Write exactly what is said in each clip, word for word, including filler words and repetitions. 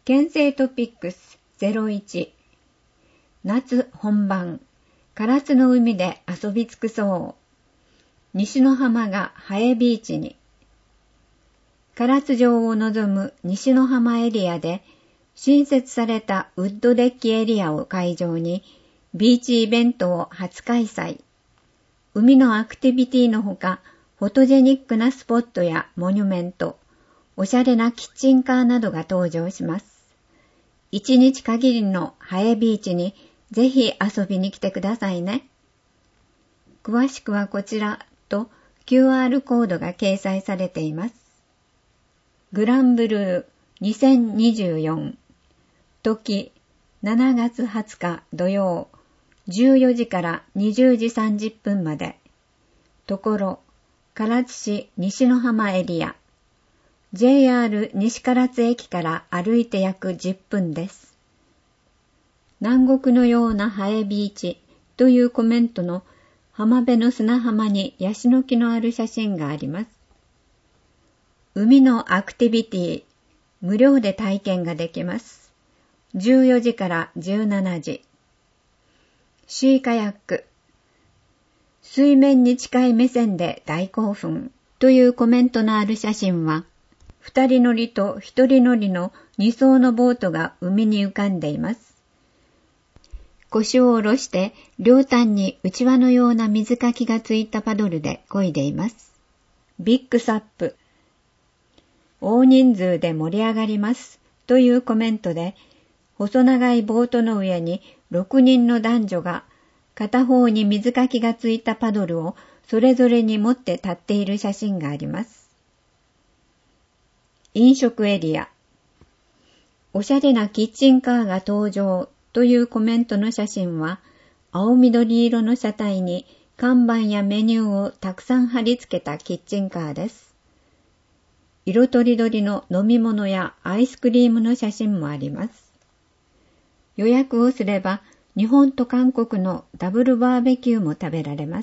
県政トピックスゼロいち。夏本番、唐津の海で遊び尽くそう。西の浜がハエビーチに。唐津城を望む西の浜エリアで、新設されたウッドデッキエリアを会場に、ビーチイベントを初開催。海のアクティビティのほか、フォトジェニックなスポットやモニュメント、おしゃれなキッチンカーなどが登場します。一日限りのハエビーチにぜひ遊びに来てくださいね。詳しくはこちらと キューアール コードが掲載されています。グランブルーにせんにじゅうよん。時しちがつはつか土曜じゅうよじからにじゅうじさんじゅっぷんまで。ところ唐津市西の浜エリア。ジェイアール 西唐津駅から歩いて約じゅっぷんです。南国のようなハエビーチというコメントの浜辺の砂浜にヤシの木のある写真があります。海のアクティビティ、無料で体験ができます。じゅうよじからじゅうしちじ。シーカヤック。水面に近い目線で大興奮というコメントのある写真は、二人乗りと一人乗りの二艘のボートが海に浮かんでいます。腰を下ろして両端にうちわのような水かきがついたパドルで漕いでいます。ビッグサップ。大人数で盛り上がりますというコメントで、細長いボートの上にろくにんの男女が片方に水かきがついたパドルをそれぞれに持って立っている写真があります。飲食エリア。おしゃれなキッチンカーが登場というコメントの写真は、青緑色の車体に看板やメニューをたくさん貼り付けたキッチンカーです。色とりどりの飲み物やアイスクリームの写真もあります。予約をすれば、日本と韓国のダブルバーベキューも食べられます。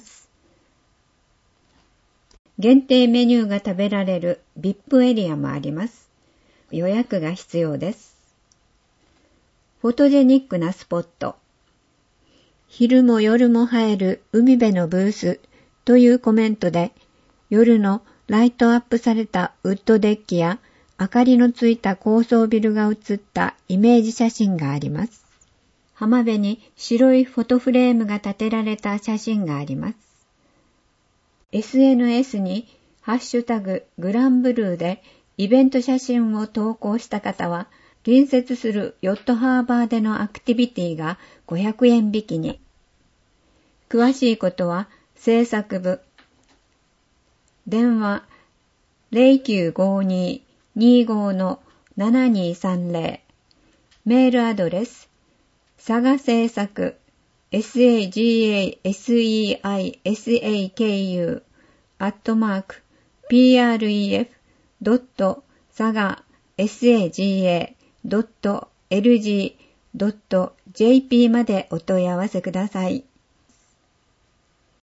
限定メニューが食べられる ブイアイピー エリアもあります。予約が必要です。フォトジェニックなスポット。昼も夜も映える海辺のブースというコメントで、夜のライトアップされたウッドデッキや明かりのついた高層ビルが写ったイメージ写真があります。浜辺に白いフォトフレームが立てられた写真があります。エスエヌエス にハッシュタググランブルーでイベント写真を投稿した方は、隣接するヨットハーバーでのアクティビティがごひゃくえん引きに。詳しいことは制作部。電話 ゼロきゅうごにーにーごーのななにーさんぜろ。メールアドレス佐賀製作 サガセイサク アットマーク ピーアールイーエフ ドット サガ ドット エルジー ドット ジェーピー までお問い合わせください。